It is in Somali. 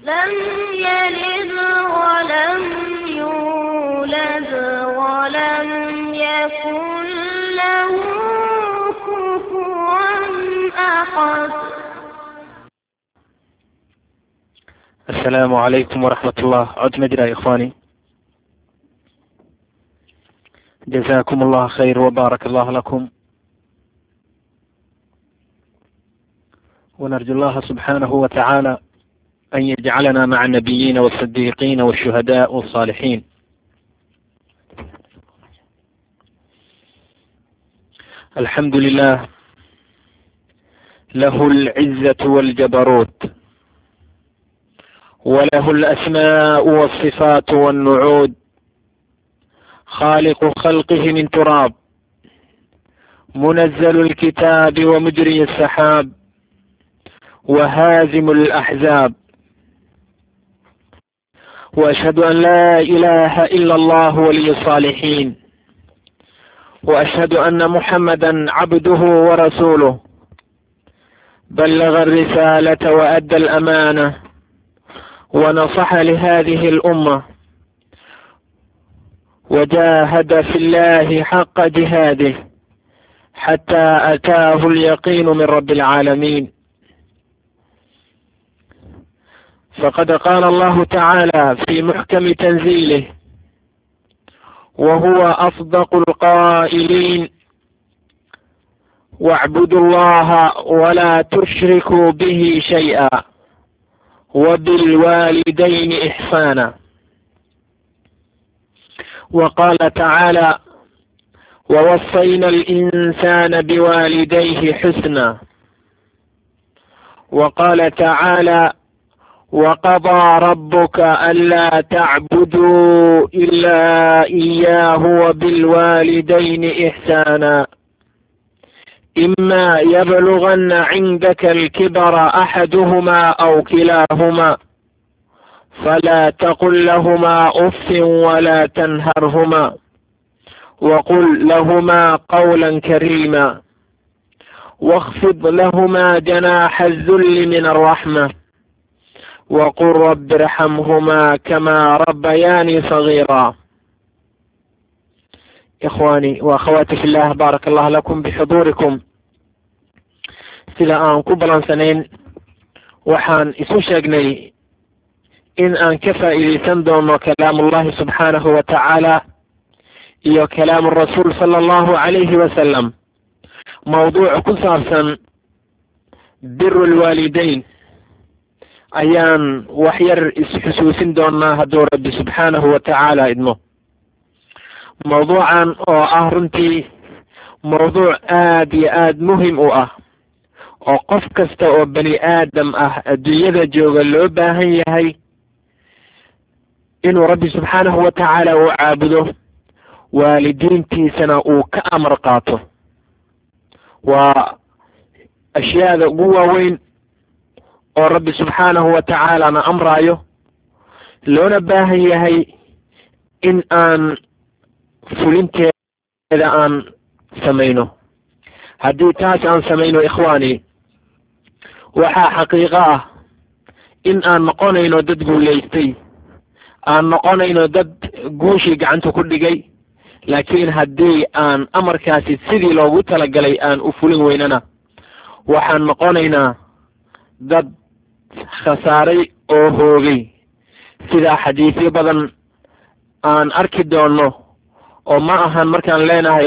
لم يلد ولم يولد ولم يكن له كفوا أحد. السلام عليكم ورحمة الله. عد مجرى يا إخواني، جزاكم الله خير وبارك الله لكم، ونرجو الله سبحانه وتعالى أن يجعلنا مع النبيين والصديقين والشهداء والصالحين. الحمد لله له العزة والجبروت، وله الأسماء والصفات والنعود، خالق خلقه من تراب، منزل الكتاب ومجري السحاب، وهازم الأحزاب، وأشهد أن لا إله إلا الله ولي الصالحين، وأشهد أن محمدا عبده ورسوله، بلغ الرسالة وأدى الأمانة ونصح لهذه الأمة، وجاهد في الله حق جهاده حتى أتاه اليقين من رب العالمين. فقد قال الله تعالى في محكم تنزيله وهو أصدق القائلين: واعبدوا الله ولا تشركوا به شيئا وبالوالدين إحسانا. وقال تعالى: ووصينا الإنسان بوالديه حسنا. وقال تعالى: وقضى ربك ألا تعبدوا إلا إياه وبالوالدين إحسانا إما يبلغن عندك الكبر أحدهما أو كلاهما فلا تقل لهما أف ولا تنهرهما وقل لهما قولا كريما واخفض لهما جناح الذل من الرحمة وقل رب ارحمهما كما ربياني صغيرا. إخواني وأخواتي في الله، بارك الله لكم بحضوركم. sida aan ku balansanayn waxaan isu sheegnay in aan ka faa'iidaysan doono kalaamullahi subxaanahu wa tacaala iyo kalaamu rasuul sala allahu calayhi wasalam, mawduuc ku saabsan biru lwaalidayn ayaan wax yar isxusuusin doonaa hadduu rabbi subxaanahu wa tacaala idmo. mawduucan oo ah runtii mawduuc aad iyo aad muhim u ah oo qof kasta oo bani aadam ah adduunyada jooga loo baahan yahay inuu rabbi subxaanahu wa tacaala uu caabudo, waalidiintiisana uu ka amar qaato. waa ashyaada ugu waaweyn oo rabbi subxaanahu wa tacaalana amraayo, loona baahan yahay in aan fulinteeda aan samayno. haddii taas aan samayno ikhwaani, waxaa xaqiiqo ah in aan noqonayno dad guulaystay, aan noqonayno dad guushii gacanta ku dhigay. laakiin haddii aan amarkaasi sidii loogu talagalay aan u fulin weynana, waxaan noqonaynaa dad khasaaray oo hoogay, sida xadiisyo badan aan arki doonno. oo ma ahan markaan leenahay